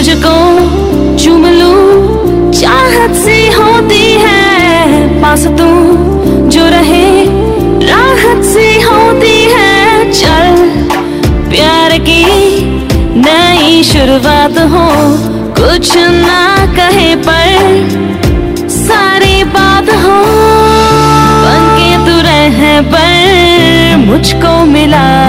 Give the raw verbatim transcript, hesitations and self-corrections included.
तुझको चूम लूं, चाहत सी होती है पास तू जो रहे, राहत सी होती है। चल प्यार की नई शुरुआत हो, कुछ ना कहे पर सारी बात हो, बनके तू रहे पर मुझको मिला